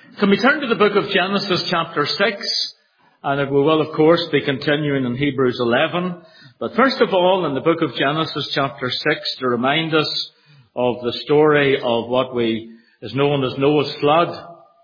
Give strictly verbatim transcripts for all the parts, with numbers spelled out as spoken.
Can we turn to the book of Genesis chapter six? And we will, of course, be continuing in Hebrews eleven. But first of all, in the book of Genesis chapter six, to remind us of the story of what we is known as Noah's flood.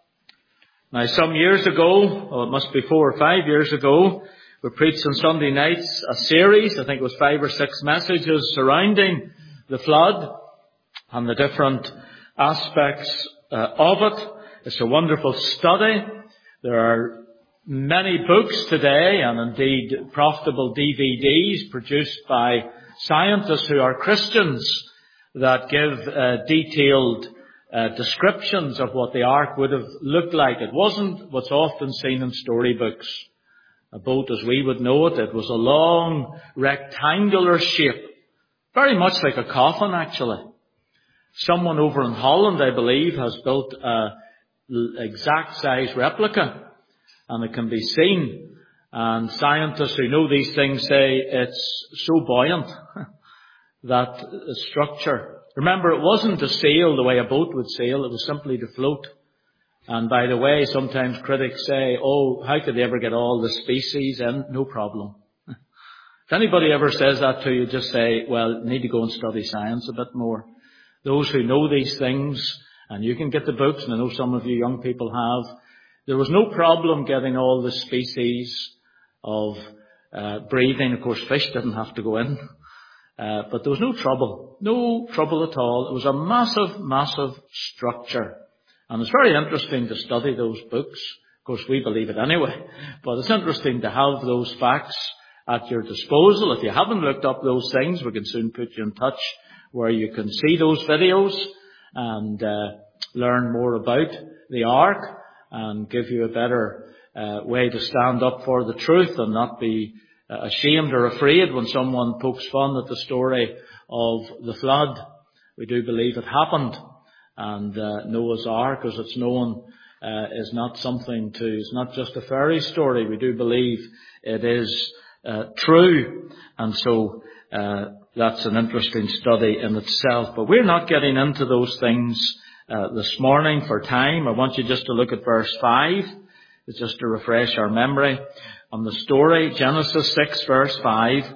Now, some years ago, well, it must be four or five years ago, we preached on Sunday nights a series, I think it was five or six messages surrounding the flood and the different aspects uh, of it. It's a wonderful study. There are many books today, and indeed profitable D V Ds produced by scientists who are Christians that give uh, detailed uh, descriptions of what the ark would have looked like. It wasn't what's often seen in storybooks. A boat as we would know it, it was a long rectangular shape, very much like a coffin actually. Someone over in Holland, I believe, has built a exact size replica, and it can be seen. And scientists who know these things say it's so buoyant, that structure. Remember, it wasn't to sail the way a boat would sail, it was simply to float. And by the way, sometimes critics say, oh, how could they ever get all the species in? No problem. If anybody ever says that to you, just say, well, you need to go and study science a bit more. Those who know these things, and you can get the books, and I know some of you young people have, there was no problem getting all the species of uh, breathing. Of course, fish didn't have to go in. Uh, but there was no trouble. No trouble at all. It was a massive, massive structure. And it's very interesting to study those books. Of course, we believe it anyway. But it's interesting to have those facts at your disposal. If you haven't looked up those things, we can soon put you in touch where you can see those videos and uh, learn more about the ark and give you a better uh, way to stand up for the truth and not be uh, ashamed or afraid when someone pokes fun at the story of the flood. We do believe it happened. And uh, Noah's Ark, as it's known, uh, is not something to, it's not just a fairy story. We do believe it is uh, true. And so uh, that's an interesting study in itself. But we're not getting into those things uh, this morning for time. I want you just to look at verse five. It's just to refresh our memory on the story. Genesis six, verse five.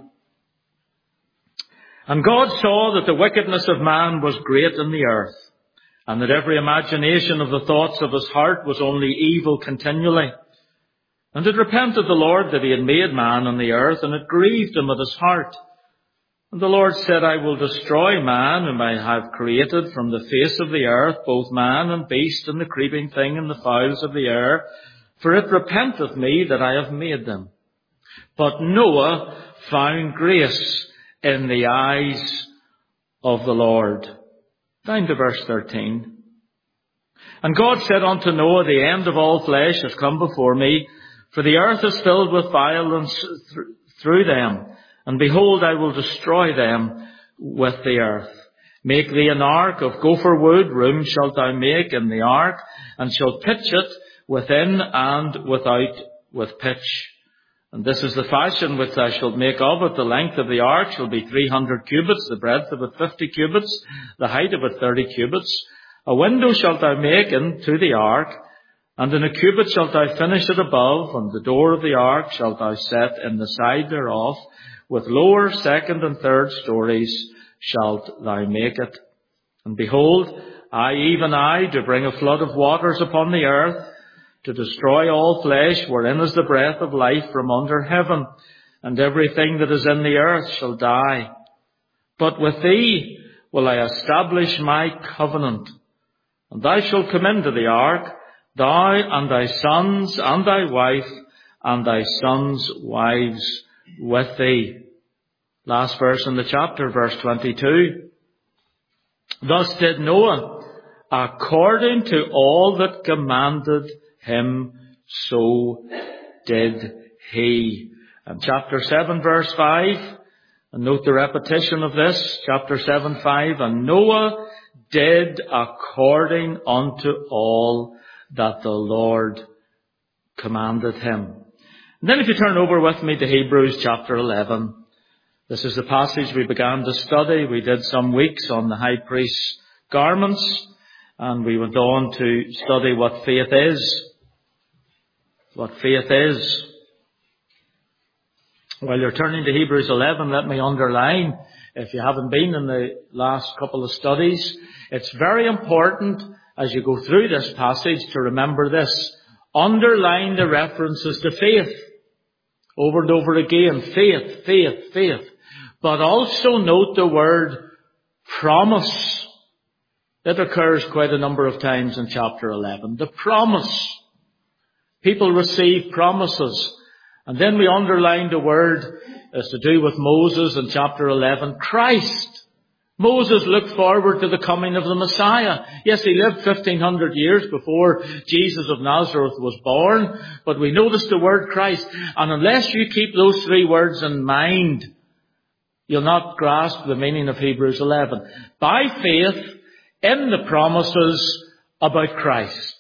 And God saw that the wickedness of man was great in the earth, and that every imagination of the thoughts of his heart was only evil continually. And it repented the Lord that he had made man on the earth, and it grieved him at his heart. And the Lord said, I will destroy man whom I have created from the face of the earth, both man and beast, and the creeping thing, and the fowls of the air, for it repenteth me that I have made them. But Noah found grace in the eyes of the Lord. Down to verse thirteen. And God said unto Noah, the end of all flesh has come before me, for the earth is filled with violence th- through them. And behold, I will destroy them with the earth. Make thee an ark of gopher wood, room shalt thou make in the ark, and shalt pitch it within and without with pitch. And this is the fashion which thou shalt make of it. The length of the ark shall be three hundred cubits, the breadth of it fifty cubits, the height of it thirty cubits. A window shalt thou make into the ark, and in a cubit shalt thou finish it above, and the door of the ark shalt thou set in the side thereof. With lower, second, and third stories shalt thou make it. And behold, I, even I, do bring a flood of waters upon the earth, to destroy all flesh, wherein is the breath of life from under heaven, and everything that is in the earth shall die. But with thee will I establish my covenant, and thou shalt come into the ark, thou and thy sons and thy wife and thy sons' wives with thee. Last verse in the chapter, verse twenty-two. Thus did Noah, according to all that commanded him, so did he. And chapter seven, verse five, and note the repetition of this, chapter seven, five, and Noah did according unto all that the Lord commanded him. And then if you turn over with me to Hebrews chapter eleven, this is the passage we began to study. We did some weeks on the high priest's garments. And we went on to study what faith is. What faith is. While you're turning to Hebrews eleven, let me underline, if you haven't been in the last couple of studies, it's very important as you go through this passage to remember this. Underline the references to faith. Over and over again. Faith, faith, faith. But also note the word promise. It occurs quite a number of times in chapter eleven. The promise. People receive promises. And then we underline the word as to do with Moses in chapter eleven. Christ. Moses looked forward to the coming of the Messiah. Yes, he lived fifteen hundred years before Jesus of Nazareth was born. But we notice the word Christ. And unless you keep those three words in mind, you'll not grasp the meaning of Hebrews eleven. By faith in the promises about Christ.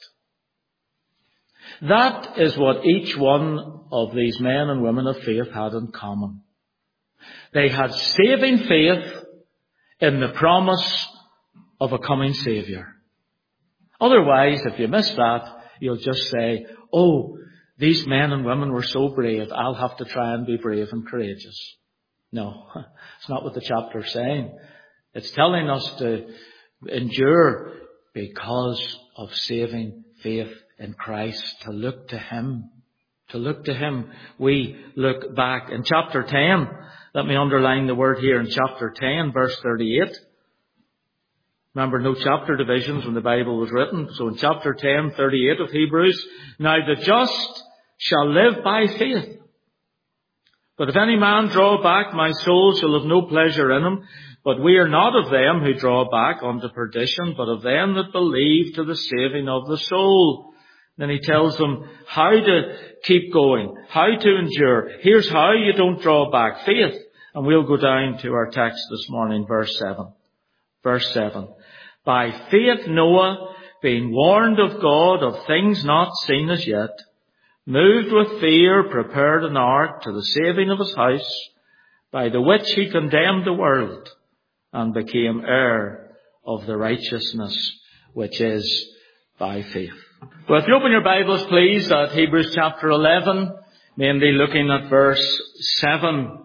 That is what each one of these men and women of faith had in common. They had saving faith in the promise of a coming Saviour. Otherwise, if you miss that, you'll just say, oh, these men and women were so brave, I'll have to try and be brave and courageous. No, it's not what the chapter's saying. It's telling us to endure because of saving faith in Christ, to look to Him. To look to Him, we look back. In chapter ten, let me underline the word here in chapter ten, verse thirty-eight. Remember, no chapter divisions when the Bible was written. So in chapter ten, thirty-eight of Hebrews, now the just shall live by faith. But if any man draw back, my soul shall have no pleasure in him. But we are not of them who draw back unto perdition, but of them that believe to the saving of the soul. Then he tells them how to keep going, how to endure. Here's how you don't draw back. Faith. And we'll go down to our text this morning, verse seven. Verse seven. By faith Noah, being warned of God of things not seen as yet, moved with fear, prepared an ark to the saving of his house, by the which he condemned the world, and became heir of the righteousness which is by faith. Well, if you open your Bibles, please, at Hebrews chapter eleven, mainly looking at verse seven.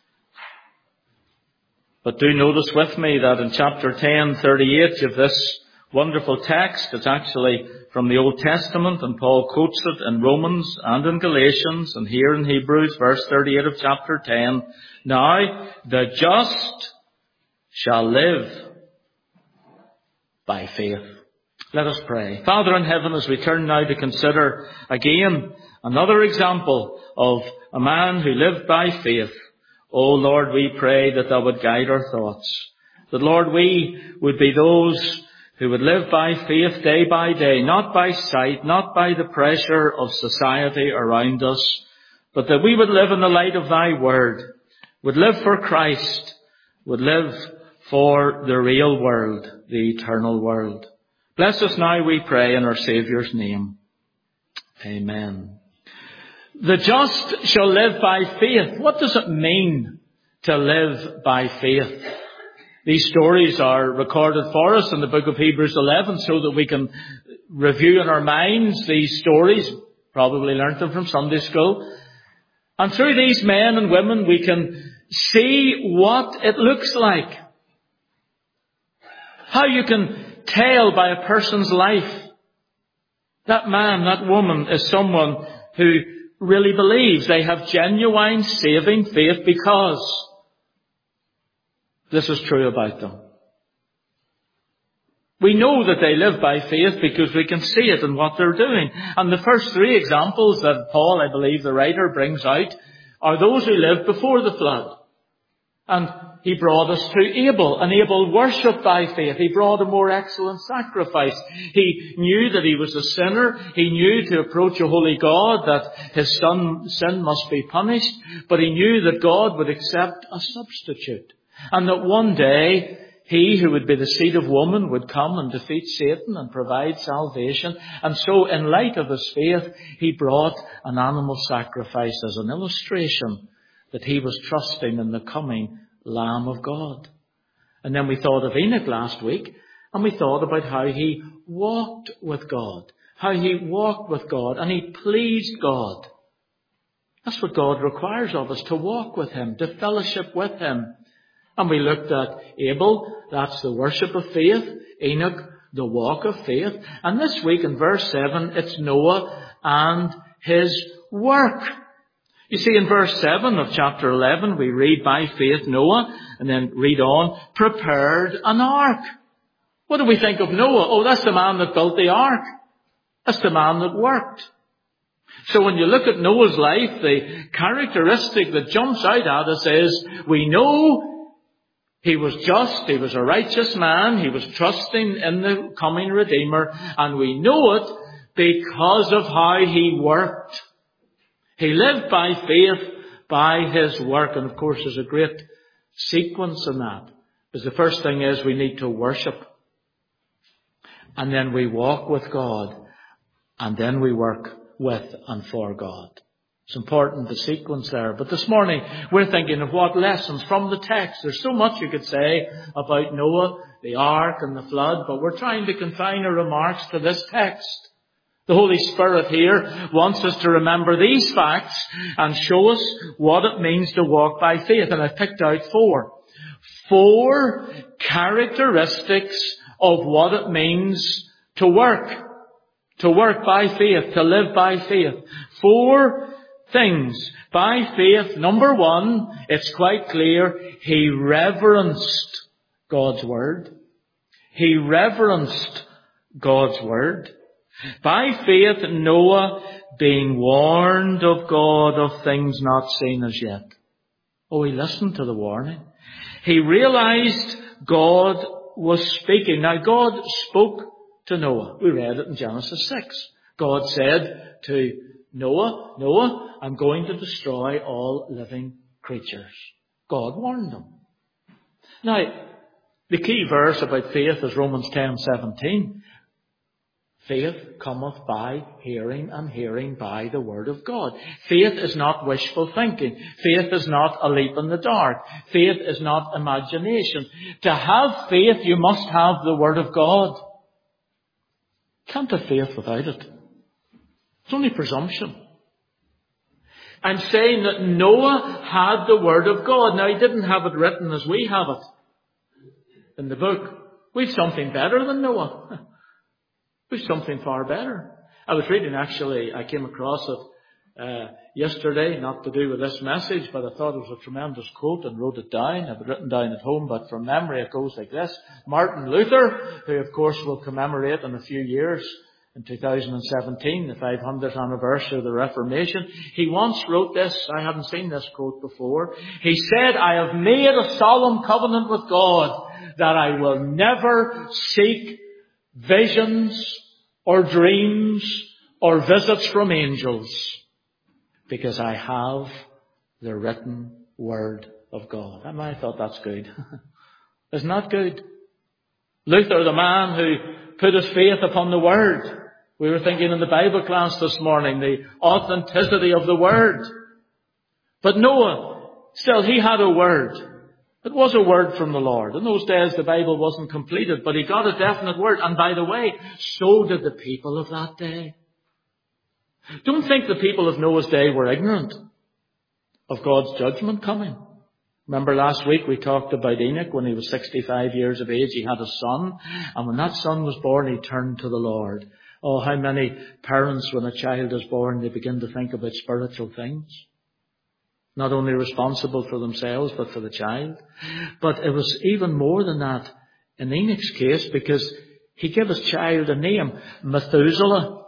But do notice with me that in chapter ten, thirty-eight, you have this wonderful text. It's actually from the Old Testament, and Paul quotes it in Romans and in Galatians, and here in Hebrews, verse thirty-eight of chapter ten. Now, the just shall live by faith. Let us pray. Father in heaven, as we turn now to consider again another example of a man who lived by faith, oh Lord, we pray that Thou would guide our thoughts. That, Lord, we would be those who would live by faith day by day, not by sight, not by the pressure of society around us, but that we would live in the light of Thy word, would live for Christ, would live for the real world, the eternal world. Bless us now, we pray, in our Saviour's name. Amen. The just shall live by faith. What does it mean to live by faith? These stories are recorded for us in the book of Hebrews eleven so that we can review in our minds these stories. Probably learnt them from Sunday school. And through these men and women we can see what it looks like. How you can tell by a person's life that man, that woman is someone who really believes. They have genuine saving faith because this is true about them. We know that they live by faith because we can see it in what they're doing. And the first three examples that Paul, I believe the writer, brings out are those who lived before the flood. And he brought us to Abel, and Abel worshipped by faith. He brought a more excellent sacrifice. He knew that he was a sinner. He knew to approach a holy God that his son, sin must be punished. But he knew that God would accept a substitute. And that one day, he who would be the seed of woman would come and defeat Satan and provide salvation. And so, in light of his faith, he brought an animal sacrifice as an illustration that he was trusting in the coming Lamb of God. And then we thought of Enoch last week, and we thought about how he walked with God. How he walked with God and he pleased God. That's what God requires of us, to walk with him, to fellowship with him. And we looked at Abel, that's the worship of faith. Enoch, the walk of faith. And this week in verse seven, it's Noah and his work. You see, in verse seven of chapter eleven, we read, by faith Noah, and then read on, prepared an ark. What do we think of Noah? Oh, that's the man that built the ark. That's the man that worked. So when you look at Noah's life, the characteristic that jumps out at us is, we know he was just, he was a righteous man, he was trusting in the coming Redeemer, and we know it because of how he worked. He lived by faith, by his work. And of course there's a great sequence in that. Because the first thing is we need to worship. And then we walk with God. And then we work with and for God. It's important, the sequence there. But this morning we're thinking of what lessons from the text. There's so much you could say about Noah, the ark and the flood. But we're trying to confine our remarks to this text. The Holy Spirit here wants us to remember these facts and show us what it means to walk by faith. And I've picked out four. Four characteristics of what it means to work. To work by faith, to live by faith. Four things. By faith, number one, it's quite clear, he reverenced God's Word. He reverenced God's Word. By faith, Noah, being warned of God of things not seen as yet. Oh, he listened to the warning. He realized God was speaking. Now, God spoke to Noah. We read it in Genesis six. God said to Noah, Noah, I'm going to destroy all living creatures. God warned him. Now, the key verse about faith is Romans ten seventeen. Faith cometh by hearing, and hearing by the word of God. Faith is not wishful thinking. Faith is not a leap in the dark. Faith is not imagination. To have faith, you must have the word of God. Can't have faith without it. It's only presumption. I'm saying that Noah had the word of God. Now, he didn't have it written as we have it in the book. We've something better than Noah. We've something far better. I was reading, actually, I came across it uh, yesterday, not to do with this message, but I thought it was a tremendous quote and wrote it down. I've written down at home, but from memory it goes like this. Martin Luther, who of course will commemorate in a few years, in two thousand seventeen, the five hundredth anniversary of the Reformation, he once wrote this. I hadn't seen this quote before. He said, I have made a solemn covenant with God that I will never seek visions or dreams or visits from angels, because I have the written word of God. And I thought that's good. Isn't that good? Luther, the man who put his faith upon the word. We were thinking in the Bible class this morning, the authenticity of the word. But Noah, still, he had a word. It was a word from the Lord. In those days, the Bible wasn't completed, but he got a definite word. And by the way, so did the people of that day. Don't think the people of Noah's day were ignorant of God's judgment coming. Remember last week we talked about Enoch. When he was sixty-five years of age, he had a son. And when that son was born, he turned to the Lord. Oh, how many parents, when a child is born, they begin to think about spiritual things. Not only responsible for themselves, but for the child. But it was even more than that in Enoch's case, because he gave his child a name, Methuselah.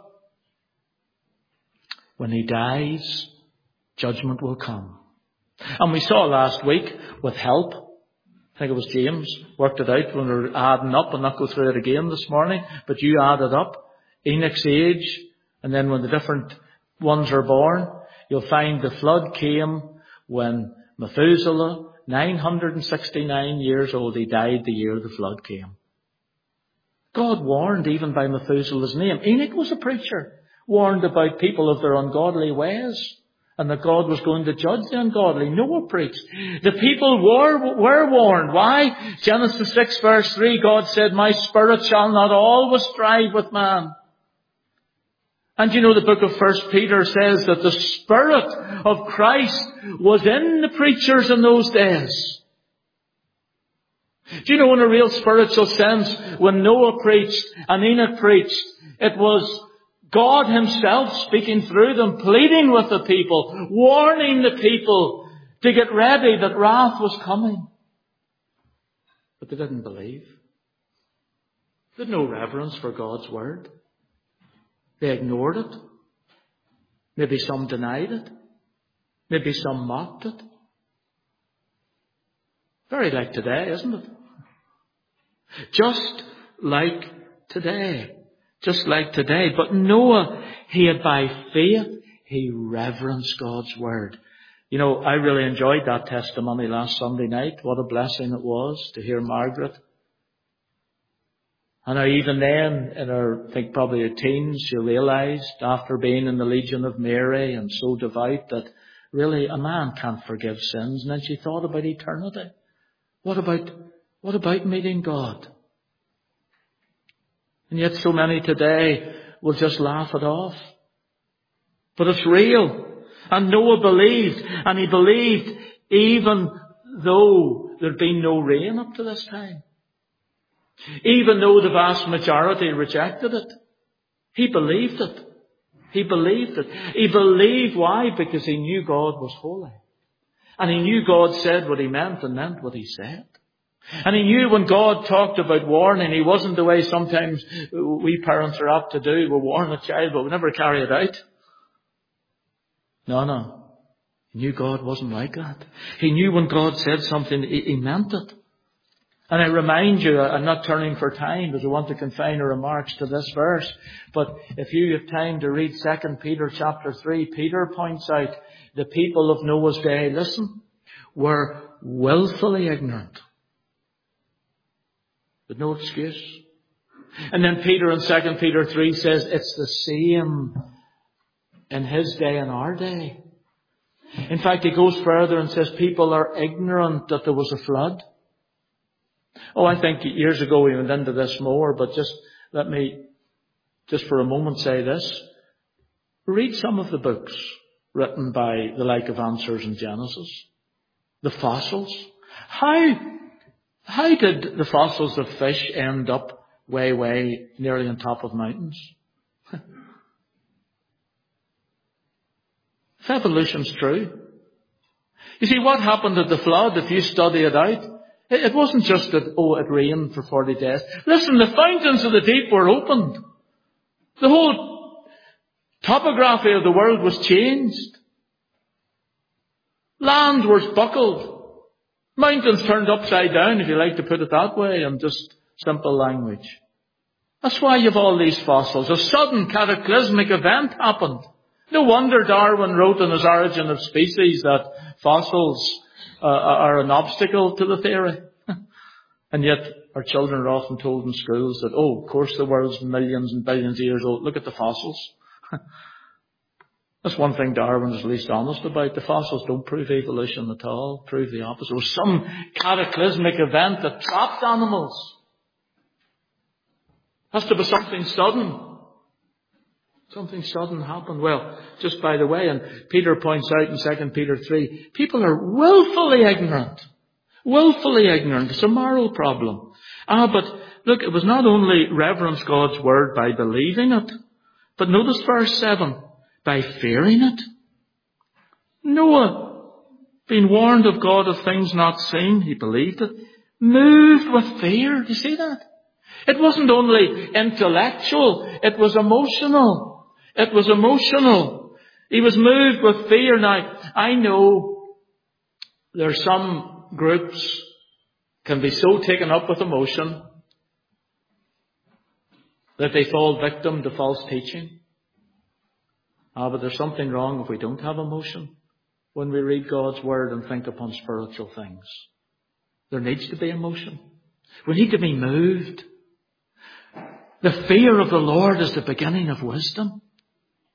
When he dies, judgment will come. And we saw last week, with help, I think it was James, worked it out when we were adding up. I'll not go through it again this morning, but you added up Enoch's age, and then when the different ones are born, you'll find the flood came when Methuselah, nine hundred sixty-nine years old, he died the year the flood came. God warned even by Methuselah's name. Enoch was a preacher, warned about people of their ungodly ways. and that God was going to judge the ungodly. Noah preached. The people were, were warned. Why? Genesis six verse three, God said, my spirit shall not always strive with man. And you know the book of First Peter says that the Spirit of Christ was in the preachers in those days. Do you know in a real spiritual sense, when Noah preached and Enoch preached, it was God Himself speaking through them, pleading with the people, warning the people to get ready that wrath was coming. But they didn't believe. They had no reverence for God's Word. They ignored it. Maybe some denied it. Maybe some mocked it. Very like today, isn't it? Just like today. Just like today. But Noah, he had by faith, he reverenced God's Word. You know, I really enjoyed that testimony last Sunday night. What a blessing it was to hear Margaret. And now even then, in her, I think probably her teens, she realised, after being in the Legion of Mary and so devout, that really a man can't forgive sins. And then she thought about eternity. What about, what about meeting God? And yet so many today will just laugh it off. But it's real. And Noah believed, and he believed even though there'd been no rain up to this time. Even though the vast majority rejected it. He believed it. He believed it. He believed why? Because he knew God was holy. And he knew God said what He meant and meant what He said. And he knew when God talked about warning, He wasn't the way sometimes we parents are apt to do. We warn a child, but we never carry it out. No, no. He knew God wasn't like that. He knew when God said something, He, he meant it. And I remind you, I'm not turning for time because I want to confine our remarks to this verse. But if you have time to read Second Peter chapter three, Peter points out the people of Noah's day, listen, were willfully ignorant. But no excuse. And then Peter in Second Peter three says it's the same in his day and our day. In fact, he goes further and says people are ignorant that there was a flood. Oh, I think years ago we went into this more, but just let me, just for a moment say this. Read some of the books written by the like of Answers in Genesis. The fossils. How, how did the fossils of fish end up way, way nearly on top of mountains? If evolution's true. You see, what happened at the flood, if you study it out, it wasn't just that, oh, it rained for forty days. Listen, the fountains of the deep were opened. The whole topography of the world was changed. Land was buckled. Mountains turned upside down, if you like to put it that way, in just simple language. That's why you have all these fossils. A sudden cataclysmic event happened. No wonder Darwin wrote in his Origin of Species that fossils uh, are an obstacle to the theory. And yet our children are often told in schools that, oh, of course the world's millions and billions of years old. Look at the fossils. That's one thing Darwin is least honest about. The fossils don't prove evolution at all, prove the opposite. It was some cataclysmic event that trapped animals. Has to be something sudden. Something sudden happened. Well, just by the way, and Peter points out in Second Peter three, people are willfully ignorant. Willfully ignorant. It's a moral problem. Ah, but look, it was not only reverence God's Word by believing it, but notice verse seven, by fearing it. Noah, being warned of God of things not seen, he believed it, moved with fear. Do you see that? It wasn't only intellectual, it was emotional. It was emotional. He was moved with fear. Now, I know there are some groups can be so taken up with emotion that they fall victim to false teaching. Ah, but there's something wrong if we don't have emotion when we read God's Word and think upon spiritual things. There needs to be emotion. We need to be moved. The fear of the Lord is the beginning of wisdom.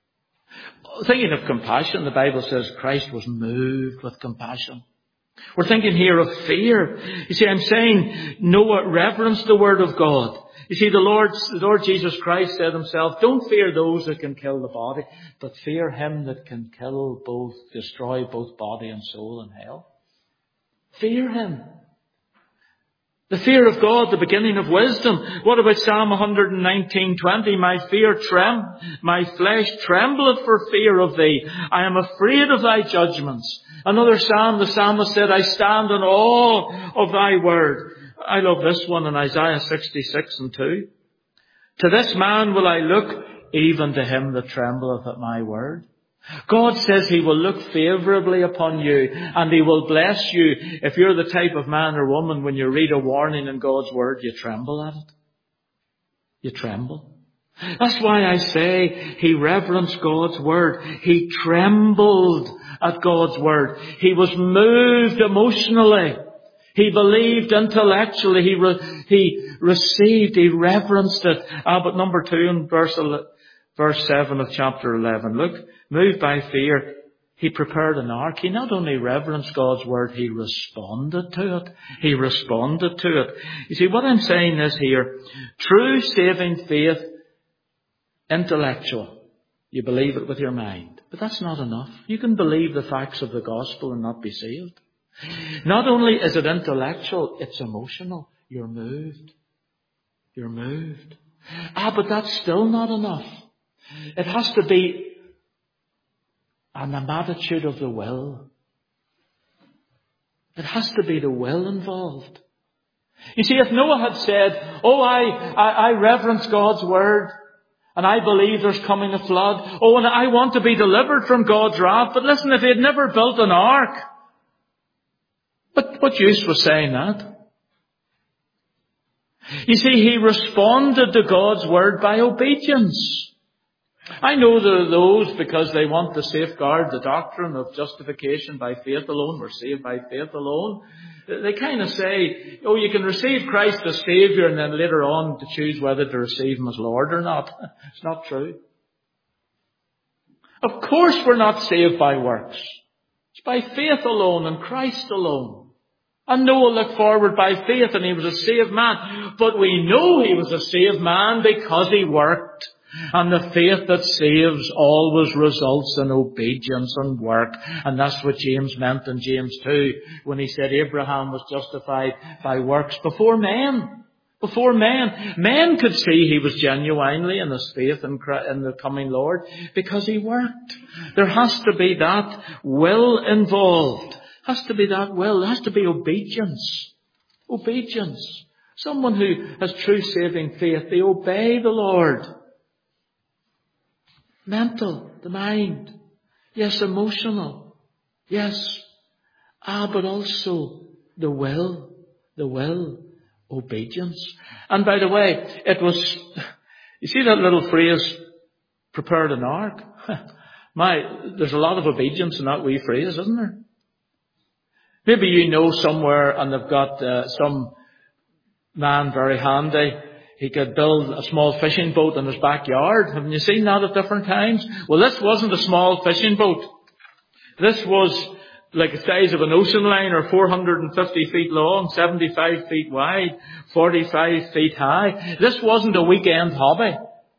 Thinking of compassion, the Bible says Christ was moved with compassion. We're thinking here of fear. You see, I'm saying Noah reverenced the Word of God. You see, the Lord, the Lord Jesus Christ said himself, don't fear those that can kill the body, but fear him that can kill both, destroy both body and soul in hell. Fear him. The fear of God, the beginning of wisdom. What about Psalm one nineteen twenty? My fear trem, my flesh trembleth for fear of thee. I am afraid of thy judgments. Another psalm, the psalmist said, I stand in awe of thy word. I love this one in Isaiah sixty-six and two. To this man will I look, even to him that trembleth at my word. God says he will look favourably upon you and he will bless you. If you're the type of man or woman, when you read a warning in God's word, you tremble at it. You tremble. That's why I say he reverenced God's word. He trembled at God's word. He was moved emotionally. He believed intellectually. He re- he received, he reverenced it. Ah, but number two in verse verse seven of chapter eleven. Look, moved by fear, he prepared an ark. He not only reverenced God's word, he responded to it. He responded to it. You see, what I'm saying is here, true saving faith, intellectual. You believe it with your mind. But that's not enough. You can believe the facts of the gospel and not be saved. Not only is it intellectual, it's emotional. You're moved. You're moved. Ah, but that's still not enough. It has to be an attitude of the will. It has to be the will involved. You see, if Noah had said, oh, I, I, I reverence God's word, and I believe there's coming a flood, oh, and I want to be delivered from God's wrath, but listen, if he had never built an ark, but what use was saying that? You see, he responded to God's word by obedience. I know there are those, because they want to safeguard the doctrine of justification by faith alone, we're saved by faith alone. They kind of say, oh, you can receive Christ as Saviour and then later on to choose whether to receive Him as Lord or not. It's not true. Of course we're not saved by works. It's by faith alone and Christ alone. And Noah looked forward by faith and he was a saved man. But we know he was a saved man because he worked. And the faith that saves always results in obedience and work. And that's what James meant in James two when he said Abraham was justified by works before men. Before men. Men could see he was genuinely in his faith in the coming Lord because he worked. There has to be that will involved. Has to be that will. There has to be obedience. Obedience. Someone who has true saving faith, they obey the Lord. Mental, the mind. Yes, emotional. Yes. Ah, but also the will. The will. Obedience. And by the way, it was, you see that little phrase, prepared an ark? My, there's a lot of obedience in that wee phrase, isn't there? Maybe you know somewhere and they've got uh, some man very handy. He could build a small fishing boat in his backyard. Haven't you seen that at different times? Well, this wasn't a small fishing boat. This was like the size of an ocean liner, four hundred fifty feet long, seventy-five feet wide, forty-five feet high. This wasn't a weekend hobby.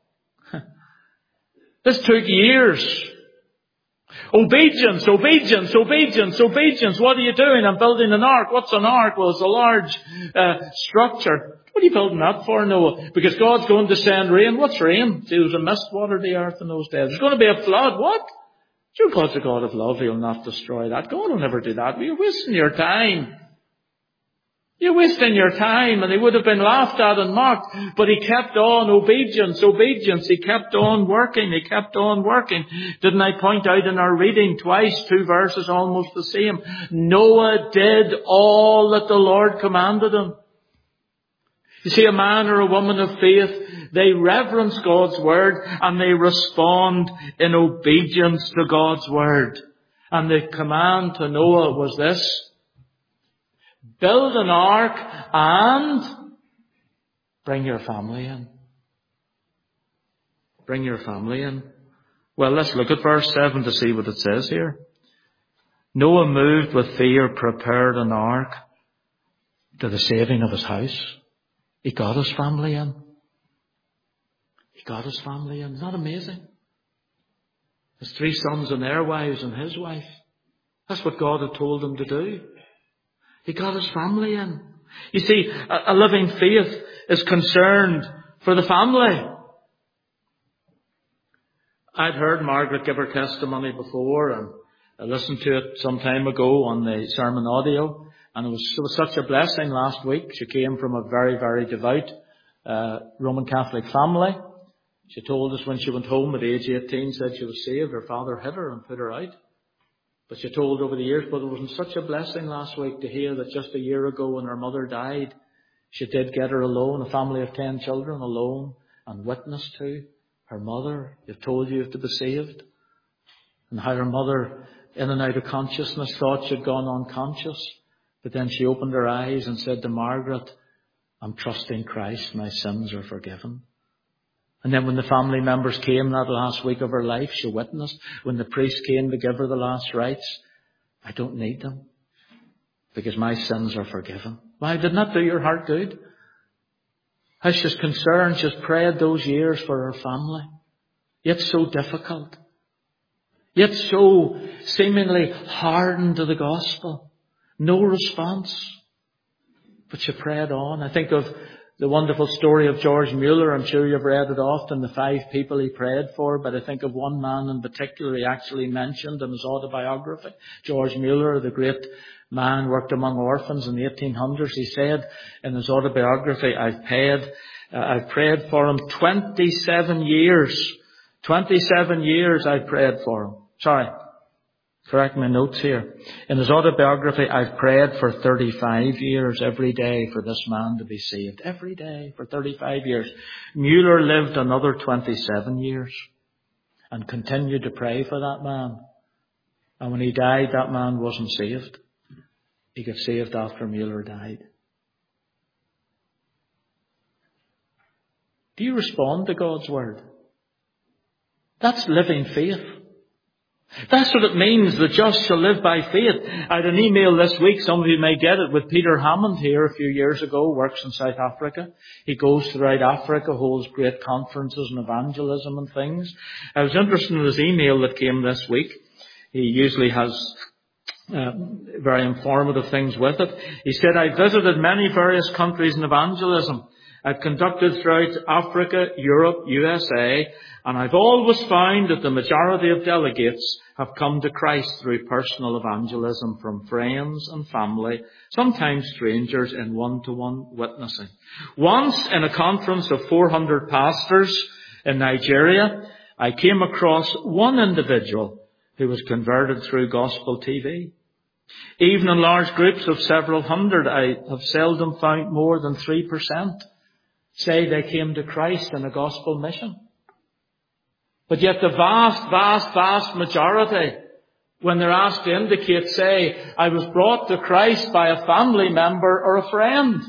This took years. Obedience, obedience, obedience, obedience. What are you doing? I'm building an ark. What's an ark? Well, it's a large uh, structure. What are you building that for, Noah? Because God's going to send rain. What's rain? See, there was a mist watered the earth in those days. There's going to be a flood. What? Your God's a God of love. He'll not destroy that. God will never do that. You're wasting your time. You're wasting your time. And he would have been laughed at and mocked. But he kept on. Obedience, obedience. He kept on working. He kept on working. Didn't I point out in our reading twice, two verses almost the same? Noah did all that the Lord commanded him. You see, a man or a woman of faith, they reverence God's word and they respond in obedience to God's word. And the command to Noah was this: build an ark and bring your family in. Bring your family in. Well, let's look at verse seven to see what it says here. Noah, moved with fear, prepared an ark to the saving of his house. He got his family in. He got his family in. Isn't that amazing? His three sons and their wives and his wife. That's what God had told him to do. He got his family in. You see, a, a living faith is concerned for the family. I'd heard Margaret give her testimony before, and I listened to it some time ago on the sermon audio, and it was, it was such a blessing last week. She came from a very, very devout uh, Roman Catholic family. She told us when she went home at age eighteen, said she was saved. Her father hit her and put her out. But she told over the years, but it was such a blessing last week to hear that just a year ago when her mother died, she did get her alone, a family of ten children alone, and witness to her mother. They've told you to be saved. And how her mother, in and out of consciousness, thought she'd gone unconscious. But then she opened her eyes and said to Margaret, I'm trusting Christ, my sins are forgiven. And then when the family members came that last week of her life, she witnessed. When the priest came to give her the last rites, I don't need them, because my sins are forgiven. Why, did not do your heart good? How she's concerned, she's prayed those years for her family. Yet so difficult. Yet so seemingly hardened to the gospel. No response. But she prayed on. I think of the wonderful story of George Mueller. I'm sure you've read it often, the five people he prayed for. But I think of one man in particular he actually mentioned in his autobiography. George Mueller, the great man, worked among orphans in the eighteen hundreds. He said in his autobiography, I've paid, uh, I've prayed for him twenty-seven years. twenty-seven years I prayed for him. Sorry. Correct my notes here. In his autobiography, I've prayed for thirty-five years every day for this man to be saved. Every day for thirty-five years. Mueller lived another twenty-seven years and continued to pray for that man. And when he died, that man wasn't saved. He got saved after Mueller died. Do you respond to God's word? That's living faith. That's what it means, the just shall live by faith. I had an email this week, some of you may get it, with Peter Hammond here a few years ago, works in South Africa. He goes throughout Africa, holds great conferences and evangelism and things. I was interested in his email that came this week. He usually has uh, very informative things with it. He said, I visited many various countries in evangelism. I've conducted throughout Africa, Europe, U S A, and I've always found that the majority of delegates have come to Christ through personal evangelism from friends and family, sometimes strangers, in one-to-one witnessing. Once, in a conference of four hundred pastors in Nigeria, I came across one individual who was converted through Gospel T V. Even in large groups of several hundred, I have seldom found more than three percent say they came to Christ in a gospel mission. But yet the vast, vast, vast majority, when they're asked to indicate, say, I was brought to Christ by a family member or a friend.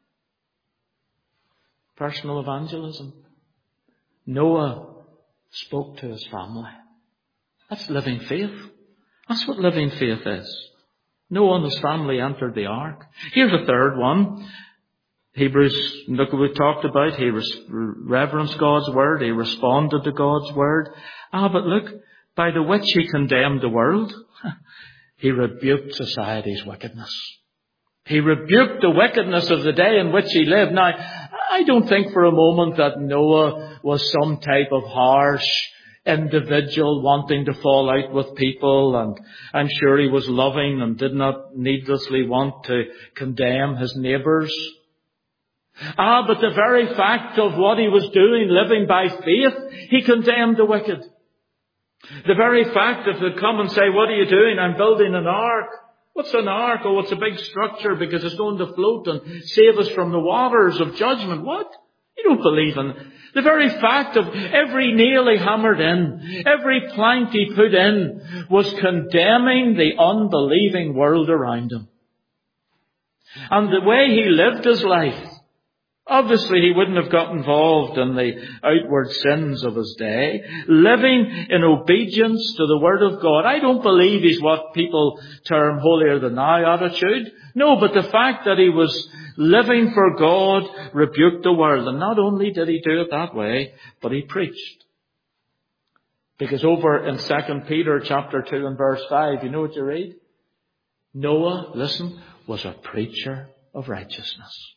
Personal evangelism. Noah spoke to his family. That's living faith. That's what living faith is. Noah and his family entered the ark. Here's a third one. Hebrews, look what we talked about. He res- reverenced God's word. He responded to God's word. Ah, but look, by the which he condemned the world, he rebuked society's wickedness. He rebuked the wickedness of the day in which he lived. Now, I don't think for a moment that Noah was some type of harsh individual wanting to fall out with people, and I'm sure he was loving and did not needlessly want to condemn his neighbours. Ah, but the very fact of what he was doing, living by faith, he condemned the wicked. The very fact if they'd come and say, what are you doing? I'm building an ark. What's an ark? Oh, it's a big structure because it's going to float and save us from the waters of judgment. What? You don't believe in it. The very fact of every nail he hammered in, every plank he put in, was condemning the unbelieving world around him. And the way he lived his life, Obviously, he wouldn't have got involved in the outward sins of his day. Living in obedience to the Word of God. I don't believe he's what people term holier than thou attitude. No, but the fact that he was living for God rebuked the world. And not only did he do it that way, but he preached. Because over in Second Peter chapter two and verse five, you know what you read? Noah, listen, was a preacher of righteousness.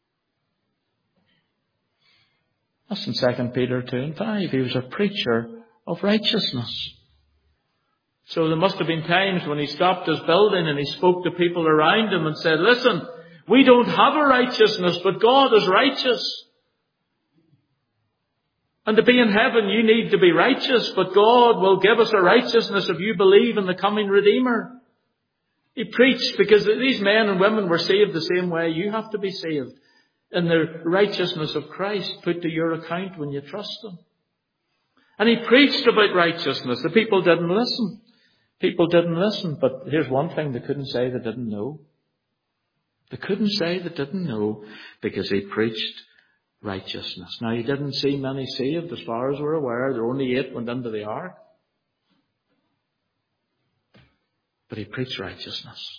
That's in Second Peter two and five. He was a preacher of righteousness. So there must have been times when he stopped his building and he spoke to people around him and said, listen, we don't have a righteousness, but God is righteous. And to be in heaven, you need to be righteous, but God will give us a righteousness if you believe in the coming Redeemer. He preached because these men and women were saved the same way you have to be saved. In the righteousness of Christ put to your account when you trust Him. And he preached about righteousness. The people didn't listen. People didn't listen. But here's one thing they couldn't say they didn't know. They couldn't say they didn't know because he preached righteousness. Now, he didn't see many saved as far as we're aware. There were only eight went into the ark. But he preached righteousness.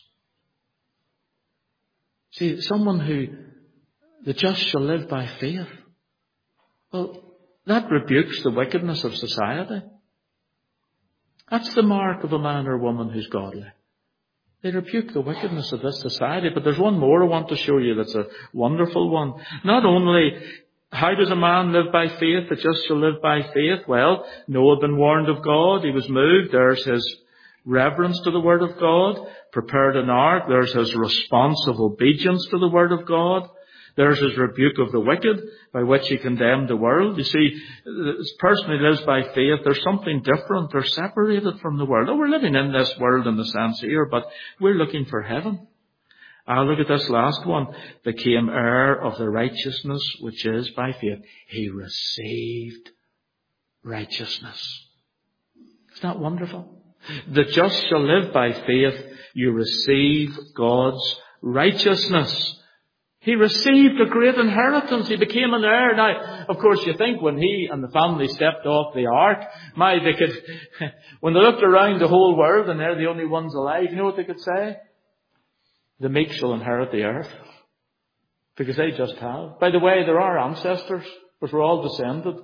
See, someone who the just shall live by faith. Well, that rebukes the wickedness of society. That's the mark of a man or woman who's godly. They rebuke the wickedness of this society. But there's one more I want to show you that's a wonderful one. Not only how does a man live by faith, the just shall live by faith? Well, Noah had been warned of God. He was moved. There's his reverence to the Word of God. Prepared an ark. There's his response of obedience to the Word of God. There's his rebuke of the wicked, by which he condemned the world. You see, this person who lives by faith, there's something different. They're separated from the world. Oh, we're living in this world in the sense here, but we're looking for heaven. Ah, look at this last one. Became heir of the righteousness which is by faith. He received righteousness. Isn't that wonderful? The just shall live by faith. You receive God's righteousness. He received a great inheritance. He became an heir. Now, of course, you think when he and the family stepped off the ark, my, they could, when they looked around the whole world and they're the only ones alive, you know what they could say? The meek shall inherit the earth. Because they just have. By the way, there are ancestors, but we're all descended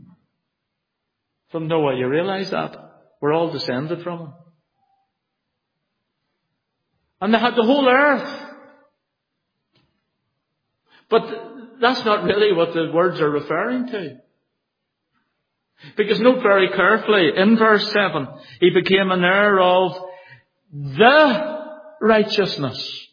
from Noah. You realize that? We're all descended from him. And they had the whole earth. But that's not really what the words are referring to. Because note very carefully, in verse seven, he became an heir of the righteousness.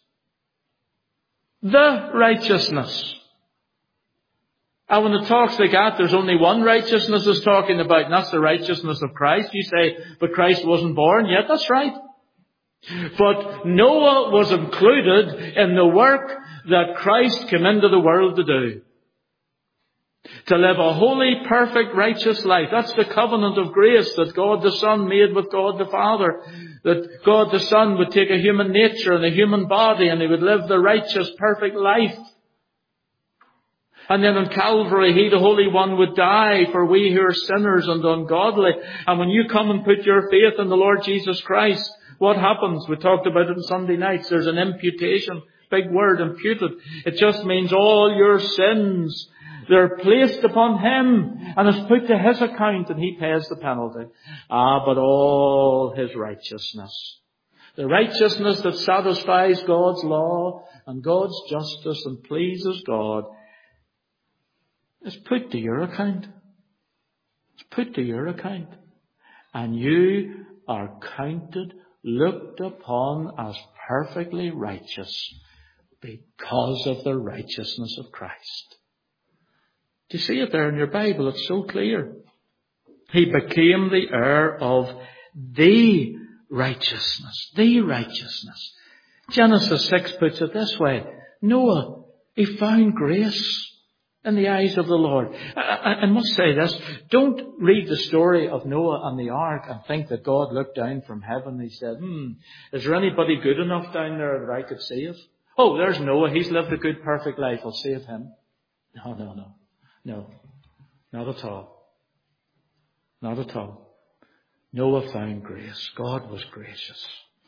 The righteousness. And when it talks like that, there's only one righteousness it's talking about, and that's the righteousness of Christ. You say, but Christ wasn't born yet. That's right. But Noah was included in the work that Christ came into the world to do. To live a holy, perfect, righteous life. That's the covenant of grace that God the Son made with God the Father. That God the Son would take a human nature and a human body and He would live the righteous, perfect life. And then on Calvary, He, the Holy One, would die for we who are sinners and ungodly. And when you come and put your faith in the Lord Jesus Christ, what happens? We talked about it on Sunday nights. There's an imputation. Big word, imputed. It just means all your sins, they're placed upon Him and it's put to His account and He pays the penalty. Ah, but all His righteousness. The righteousness that satisfies God's law and God's justice and pleases God is put to your account. It's put to your account. And you are counted, looked upon as perfectly righteous because of the righteousness of Christ. Do you see it there in your Bible? It's so clear. He became the heir of the righteousness. The righteousness. Genesis six puts it this way. Noah, he found grace in the eyes of the Lord. I, I, I must say this. Don't read the story of Noah and the ark and think that God looked down from heaven and He said, hmm, is there anybody good enough down there that I could save? Oh, there's Noah. He's lived a good, perfect life. I'll save him. No, no, no. No. Not at all. Not at all. Noah found grace. God was gracious.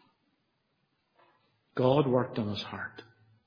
God worked on his heart.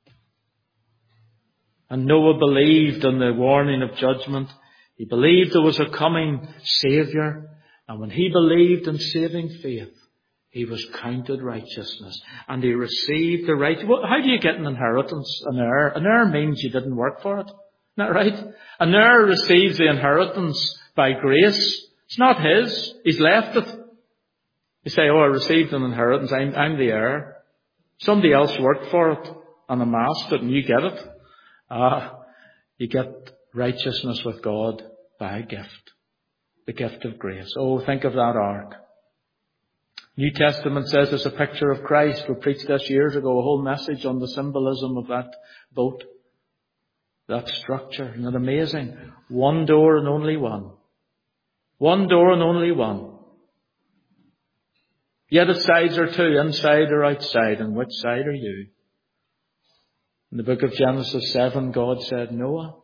And Noah believed in the warning of judgment. He believed there was a coming Saviour. And when he believed in saving faith, he was counted righteousness. And he received the right. Well, how do you get an inheritance? An heir? An heir means you didn't work for it. Isn't that right? An heir receives the inheritance by grace. It's not his. He's left it. You say, oh, I received an inheritance. I'm, I'm the heir. Somebody else worked for it and amassed it and you get it. Ah, you get righteousness with God by a gift. The gift of grace. Oh, think of that ark. New Testament says it's a picture of Christ. We preached this years ago, a whole message on the symbolism of that boat. That structure. Isn't it amazing? One door and only one. One door and only one. Yet its sides are two, inside or outside. And which side are you? In the book of Genesis seven, God said, Noah,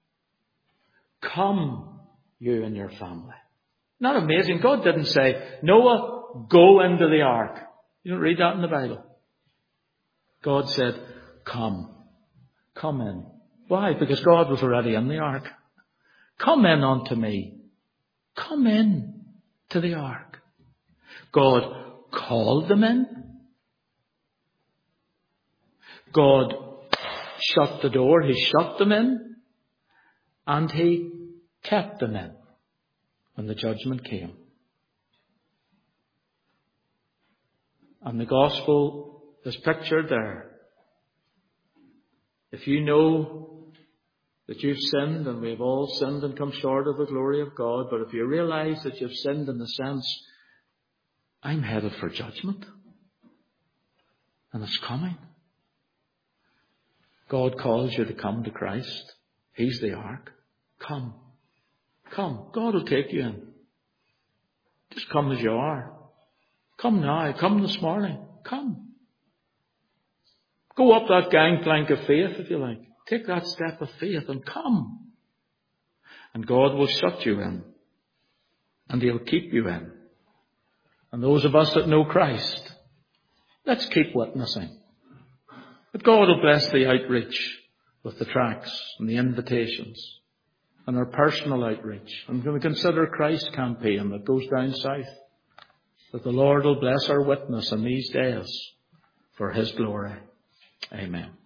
come, you and your family. Not amazing. God didn't say, Noah, go into the ark. You don't read that in the Bible. God said, come. Come in. Why? Because God was already in the ark. Come in unto me. Come in to the ark. God called them in. God shut the door. He shut them in. And he kept them in when the judgment came. And the gospel is pictured there. If you know that you've sinned, and we've all sinned and come short of the glory of God, but if you realize that you've sinned in the sense, I'm headed for judgment, and it's coming. God calls you to come to Christ. He's the ark. Come. Come. God will take you in. Just come as you are. Come now. Come this morning. Come. Go up that gangplank of faith, if you like. Take that step of faith and come. And God will shut you in. And He'll keep you in. And those of us that know Christ, let's keep witnessing. But God will bless the outreach with the tracts and the invitations and our personal outreach. And when we consider Christ's campaign that goes down south, that the Lord will bless our witness in these days for His glory. Amen.